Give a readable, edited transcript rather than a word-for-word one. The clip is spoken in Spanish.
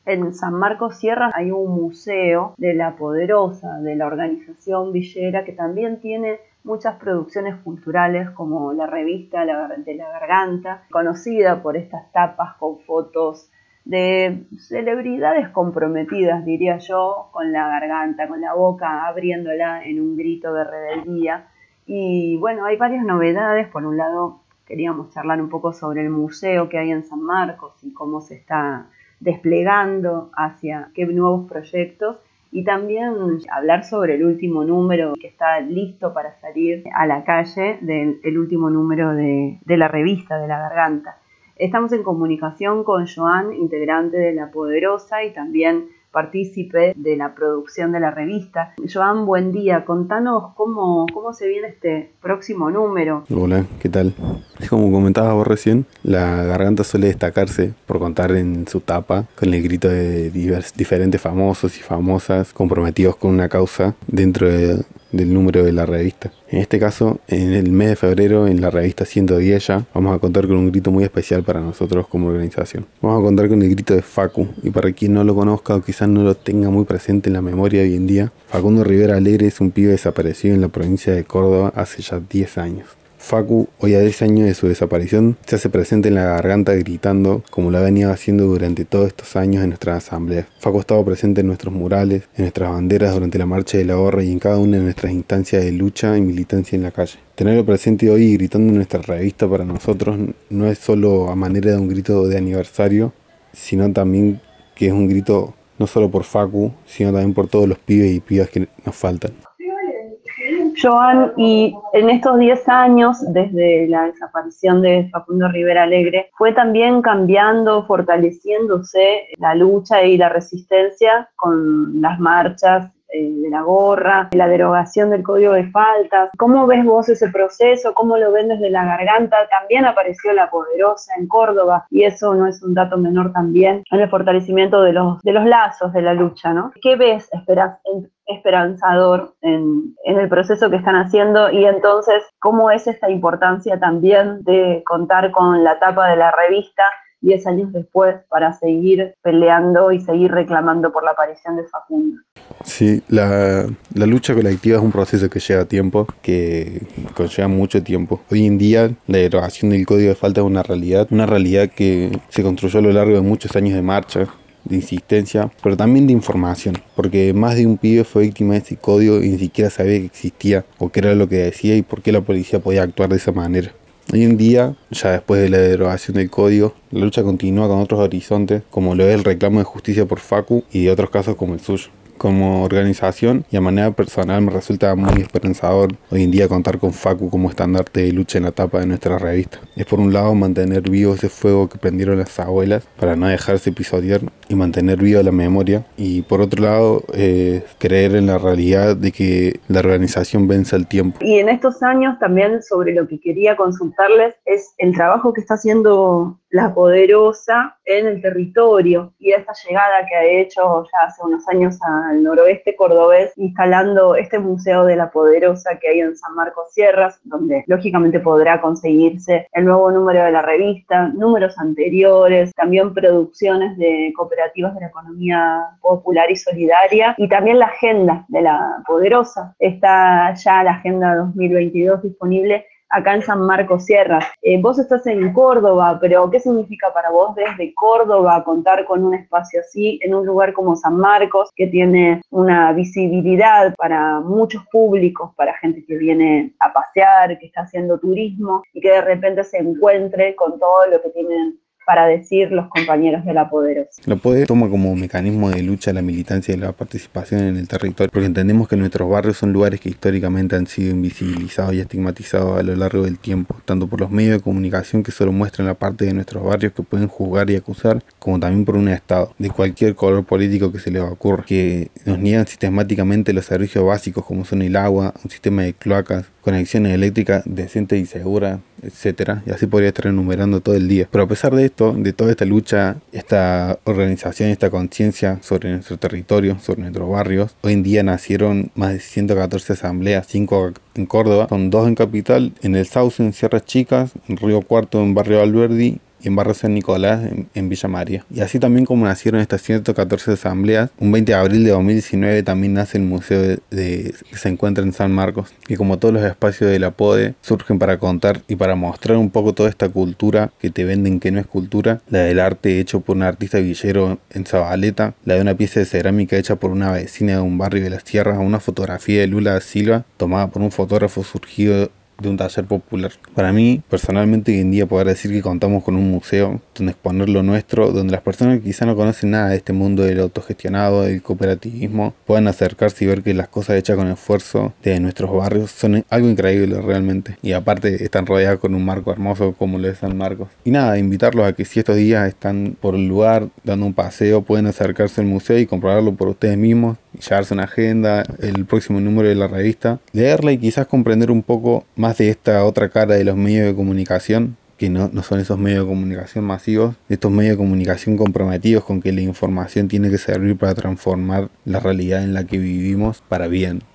En San Marcos Sierra hay un museo de La Poderosa, de la organización villera, que también tiene muchas producciones culturales, como la revista de la Garganta, conocida por estas tapas con fotos de celebridades comprometidas, diría yo, con la garganta, con la boca abriéndola en un grito de rebeldía. Y bueno, hay varias novedades. Por un lado, queríamos charlar un poco sobre el museo que hay en San Marcos y cómo se está desplegando hacia qué nuevos proyectos, y también hablar sobre el último número que está listo para salir a la calle, el último número de la revista de La Garganta. Estamos en comunicación con Joan, integrante de La Poderosa y también partícipe de la producción de la revista. Joan, buen día. Contanos cómo se viene este próximo número. Hola, ¿qué tal? Como comentabas vos recién, La Garganta suele destacarse por contar en su tapa con el grito de diferentes famosos y famosas comprometidos con una causa dentro del número de la revista. En este caso, en el mes de febrero, en la revista 110 ya, vamos a contar con un grito muy especial para nosotros como organización. Vamos a contar con el grito de Facu, y para quien no lo conozca o quizás no lo tenga muy presente en la memoria hoy en día, Facundo Rivera Alegre es un pibe desaparecido en la provincia de Córdoba hace ya 10 años. Facu, hoy a 10 años de su desaparición, se hace presente en La Garganta gritando como lo ha venido haciendo durante todos estos años en nuestras asambleas. Facu ha estado presente en nuestros murales, en nuestras banderas durante la Marcha del Ahorro y en cada una de nuestras instancias de lucha y militancia en la calle. Tenerlo presente hoy y gritando en nuestra revista para nosotros no es solo a manera de un grito de aniversario, sino también que es un grito no solo por Facu, sino también por todos los pibes y pibas que nos faltan. Joan, y en estos 10 años, desde la desaparición de Facundo Rivera Alegre, ¿fue también cambiando, fortaleciéndose la lucha y la resistencia con las marchas de la gorra, la derogación del Código de Faltas? ¿Cómo ves vos ese proceso? ¿Cómo lo ven desde La Garganta? También apareció La Poderosa en Córdoba, y eso no es un dato menor también, en el fortalecimiento de los lazos de la lucha, ¿no? ¿Qué ves esperanzador en el proceso que están haciendo? Y entonces, ¿cómo es esta importancia también de contar con la tapa de la revista 10 años después para seguir peleando y seguir reclamando por la aparición de Facundo? Sí, la lucha colectiva es un proceso que lleva tiempo, que conlleva mucho tiempo. Hoy en día la derogación del Código de Falta es una realidad que se construyó a lo largo de muchos años de marcha, de insistencia, pero también de información, porque más de un pibe fue víctima de ese código y ni siquiera sabía que existía o qué era lo que decía y por qué la policía podía actuar de esa manera. Hoy en día, ya después de la derogación del código, la lucha continúa con otros horizontes, como lo es el reclamo de justicia por Facu y de otros casos como el suyo. Como organización y a manera personal me resulta muy esperanzador hoy en día contar con Facu como estandarte de lucha en la tapa de nuestra revista. Es por un lado mantener vivo ese fuego que prendieron las abuelas para no dejarse pisotear y mantener viva la memoria, y por otro lado creer en la realidad de que la organización vence el tiempo. Y en estos años también, sobre lo que quería consultarles, es el trabajo que está haciendo La Poderosa en el territorio y esta llegada que ha hecho ya hace unos años al noroeste cordobés, instalando este Museo de La Poderosa que hay en San Marcos Sierras, donde lógicamente podrá conseguirse el nuevo número de la revista, números anteriores, también producciones de cooperativas de la economía popular y solidaria, y también la agenda de La Poderosa. Está ya la agenda 2022 disponible acá en San Marcos Sierra. Vos estás en Córdoba, pero ¿qué significa para vos desde Córdoba contar con un espacio así en un lugar como San Marcos, que tiene una visibilidad para muchos públicos, para gente que viene a pasear, que está haciendo turismo y que de repente se encuentre con todo lo que tienen para decir los compañeros de La Poderosa? La PODE toma como mecanismo de lucha la militancia y la participación en el territorio, porque entendemos que nuestros barrios son lugares que históricamente han sido invisibilizados y estigmatizados a lo largo del tiempo, tanto por los medios de comunicación que solo muestran la parte de nuestros barrios que pueden juzgar y acusar, como también por un Estado, de cualquier color político que se les ocurra, que nos niegan sistemáticamente los servicios básicos como son el agua, un sistema de cloacas, conexiones eléctricas decentes y seguras, etcétera, y así podría estar enumerando todo el día. Pero a pesar de esto, de toda esta lucha, esta organización, esta conciencia sobre nuestro territorio, sobre nuestros barrios, hoy en día nacieron más de 114 asambleas, 5 en Córdoba, son 2 en Capital, en el Sauce, en Sierras Chicas, en Río Cuarto, en Barrio Alberdi, y en Barrio San Nicolás, en Villa María. Y así también como nacieron estas 114 asambleas, un 20 de abril de 2019 también nace el museo que se encuentra en San Marcos. Y como todos los espacios de la PODE, surgen para contar y para mostrar un poco toda esta cultura que te venden que no es cultura, la del arte hecho por un artista villero en Zabaleta, la de una pieza de cerámica hecha por una vecina de un barrio de las tierras, una fotografía de Lula da Silva tomada por un fotógrafo surgido de un taller popular. Para mí, personalmente, hoy en día poder decir que contamos con un museo donde exponer lo nuestro, donde las personas que quizá no conocen nada de este mundo del autogestionado, del cooperativismo, puedan acercarse y ver que las cosas hechas con esfuerzo de nuestros barrios son algo increíble realmente. Y aparte están rodeadas con un marco hermoso como lo es San Marcos. Y nada, invitarlos a que si estos días están por el lugar dando un paseo, pueden acercarse al museo y comprobarlo por ustedes mismos, y llevarse una agenda, el próximo número de la revista, leerla y quizás comprender un poco más de esta otra cara de los medios de comunicación, que no son esos medios de comunicación masivos, estos medios de comunicación comprometidos con que la información tiene que servir para transformar la realidad en la que vivimos para bien.